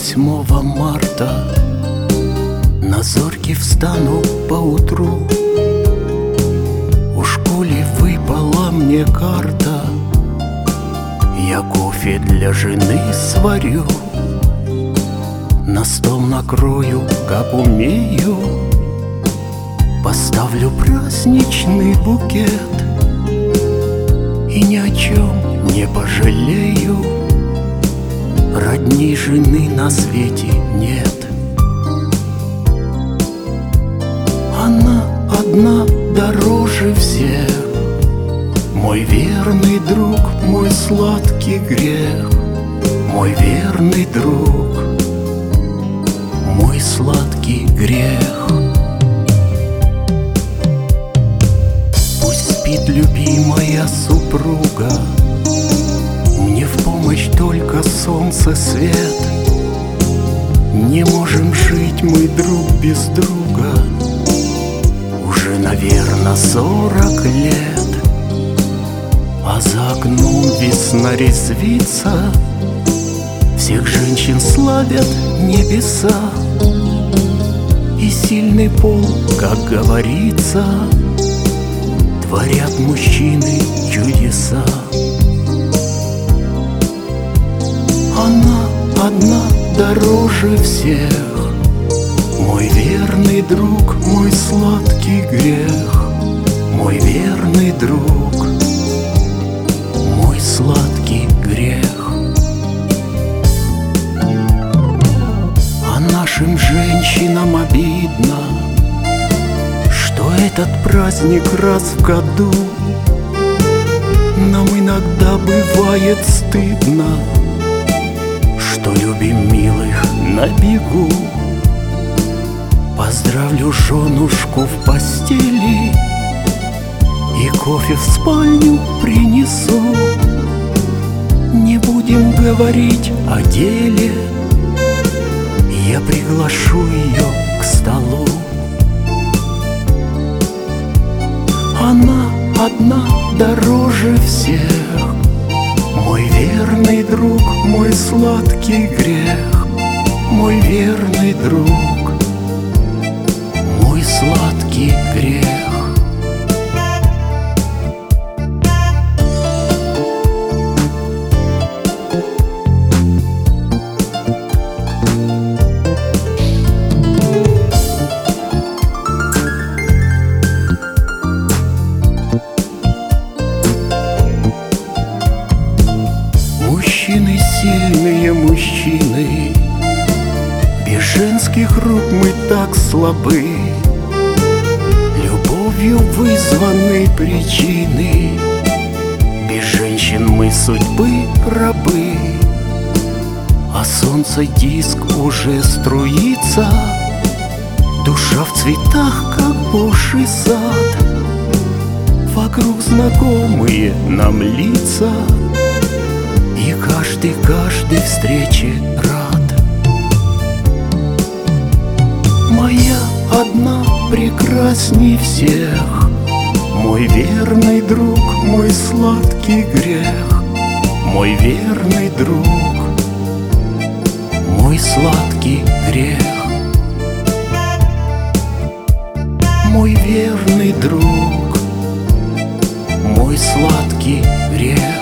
8 марта на зорьке встану поутру. У школе выпала мне карта, я кофе для жены сварю, на стол накрою, как умею, поставлю праздничный букет и ни о чем не пожалею. Родней жены на свете нет, она одна дороже всех. Мой верный друг, мой сладкий грех, мой верный друг, мой сладкий грех. Пусть спит любимая супруга, мне в помощь только солнце свет. Не можем жить мы друг без друга уже, наверно, 40 лет. А за окном весна резвится, всех женщин славят небеса, и сильный пол, как говорится, творят мужчины чудеса. Она одна дороже всех, мой верный друг, мой сладкий грех, мой верный друг, мой сладкий грех. А нашим женщинам обидно, что этот праздник раз в году. Нам иногда бывает стыдно, что любим милых на бегу. Поздравлю женушку в постели и кофе в спальню принесу. Не будем говорить о деле, я приглашу ее к столу. Она одна дороже всех, мой верный друг, мой сладкий грех, мой верный друг, мой сладкий грех. Мужчины, сильные мужчины, без женских рук мы так слабы. Любовью вызваны причины, без женщин мы судьбы рабы. А солнце диск уже струится, душа в цветах, как божий сад. Вокруг знакомые нам лица, и каждой встрече рад. Моя одна прекрасней всех, мой верный друг, мой сладкий грех, мой верный друг, мой сладкий грех, мой верный друг, мой сладкий грех.